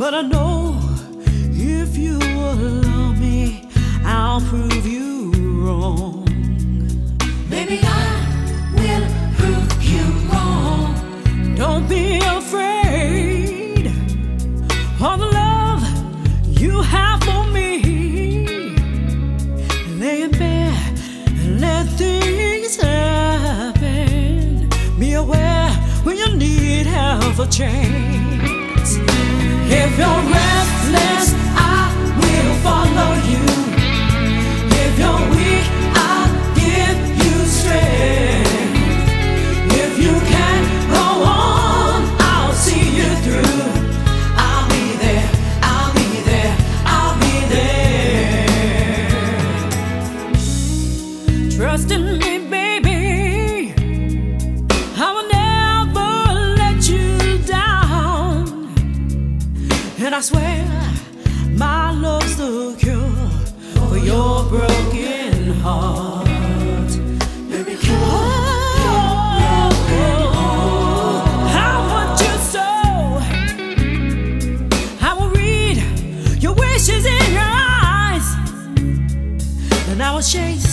But I know if you allow me, I'll prove you wrong. Baby, I will prove you wrong. Don't be afraid of the love you have for me. Lay in bed and let things happen. Be aware when you need half a chance. If you're restless, I will follow you. If you're weak, I'll give you strength. If you can't go on, I'll see you through. I'll be there, I'll be there, I'll be there. Trust in me, baby, I will never let you down. And I swear my love's the cure for your broken heart. Baby, How much you sow, I will read your wishes in your eyes, and I will chase